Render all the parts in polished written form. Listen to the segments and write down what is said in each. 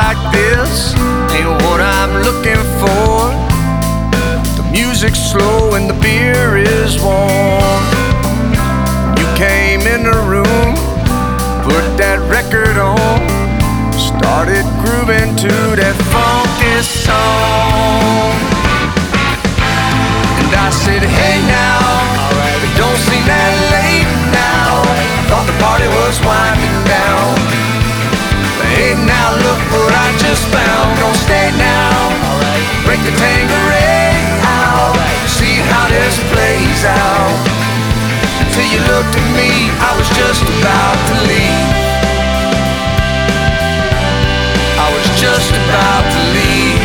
like this ain't what I'm looking for. The music's slow and the beer is warm. You came in the room, put that record on, started grooving to that funky song. And I said, hey now, it don't seem that late now. Thought the party was winding down. But hey now, look what I just found. Don't stay now, break the Tanqueray out, see how this plays out. Till you looked at me, I was just about to leave. I was just about to leave.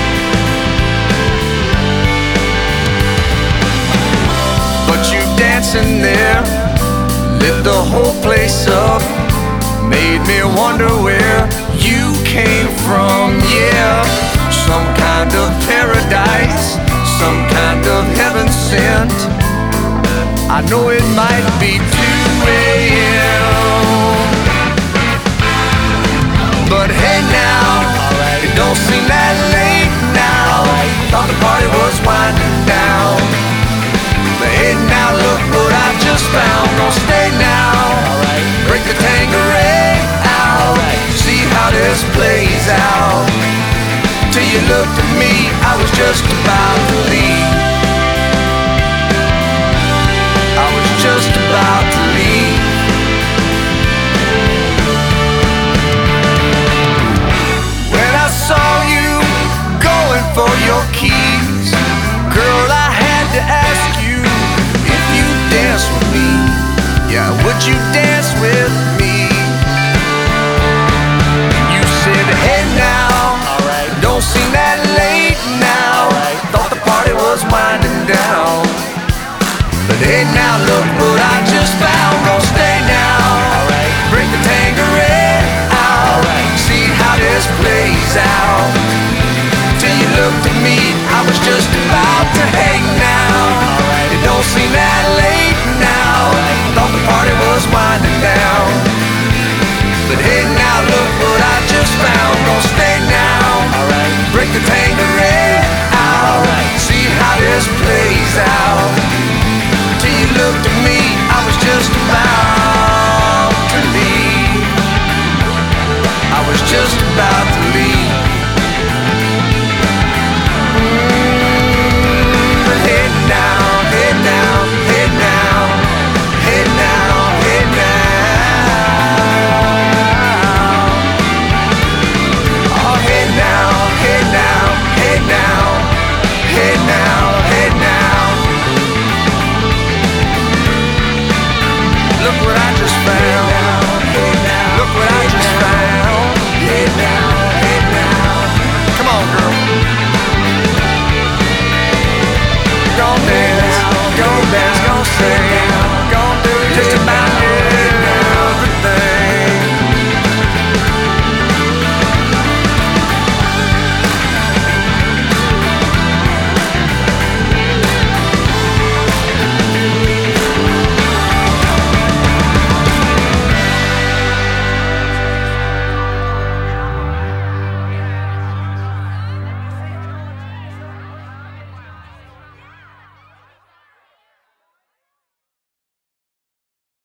But you dancing there lit the whole place up, made me wonder where you came from. Yeah, some kind of paradise, some kind of heaven sent. I know it might be 2 a.m., but hey now, it don't seem that late now. Thought the party was winding down. But hey now, look what I just found. Gonna stay now, break the Tanqueray out, see how this plays out. Till you looked at me, I was just about to leave. I was just about to leave. When I saw you going for your keys, girl, I had to ask you if you dance with me. Yeah, would you dance with me? You said, hey now, don't seem that late now. Thought the party was winding down. But hey now, look what I just found. Gonna stay now, break the Tanqueray out, see how this plays out. Till you looked at me, I was just about to